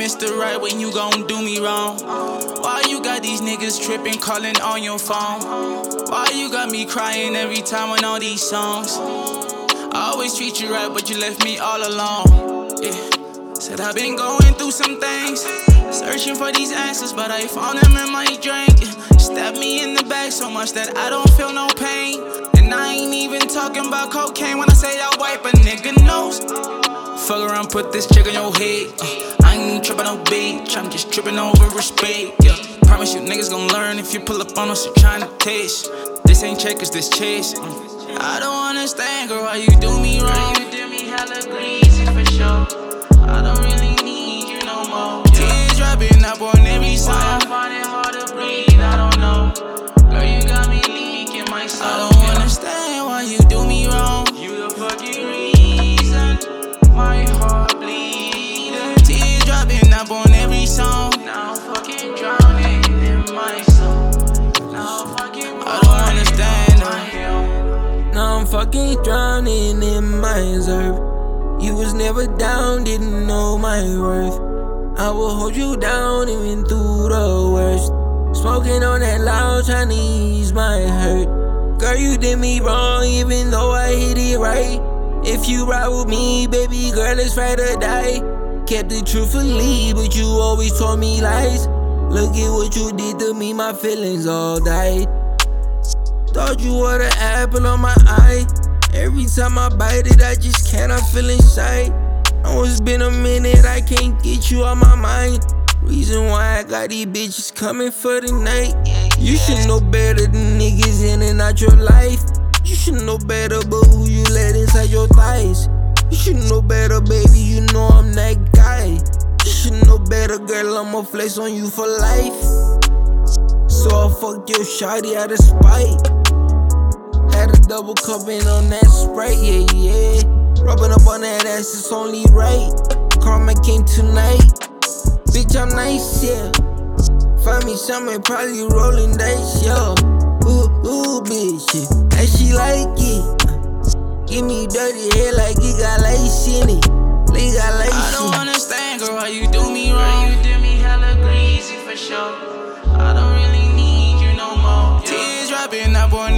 Mr. Right when you gon' do me wrong? Why you got these niggas tripping, calling on your phone? Why you got me crying every time on all these songs? I always treat you right, but you left me all alone. Yeah. Said I've been going through some things, searching for these answers, but I found them in my drink. Stabbed me in the back so much that I don't feel no pain. And I ain't even talking about cocaine when I say I wipe a nigga nose. Fuck around, put this chick on your head. I ain't even trippin' no bitch, I'm just trippin' over respect. Yeah. Promise you niggas gon' learn if you pull up on us, you're trying to test. This ain't checkers, this chess. I don't understand, girl, why you do me wrong. You did me hella greasy for sure. I don't really need you no more. Tears dropping up on every song. I find it hard to breathe, I don't know. Girl, you got me leaking my soul. I don't understand why you do me wrong. You the fucking reason my heart bleeding. Tears dropping up on every song. Now I'm fucking drowning in my soul. Now I'm fucking I don't understand Now I'm fucking drowning in my reserve. You was never down, didn't know my worth. I will hold you down even through the worst. Smoking on that loud, trying to ease my hurt. Girl, you did me wrong, even though I hit it right. If you ride with me, baby girl, it's fight or die. Kept it truthfully, but you always told me lies. Look at what you did to me, my feelings all died. Thought you were the apple on my eye. Every time I bite it, I just cannot feel inside. Oh, it's been a minute, I can't get you out my mind. Reason why I got these bitches coming for the night. You should know better than niggas in and out your life. You should know better, but who you let inside your thighs. You should know better, baby, you know I'm that guy. You should know better, girl, I'ma flex on you for life. So I fucked your shawty out of spite. Had a double cupping on that Sprite, yeah, yeah. Rubbing up on that ass, it's only right. Karma came tonight. Bitch, I'm nice, yeah. Find me something, probably rolling dice, yeah. Ooh, bitch, yeah. And she like it. Give me dirty hair like it got lace in it. I don't understand, girl, why you do me wrong. You did me hella greasy for sure. I don't really need you no more. Tears dropping up on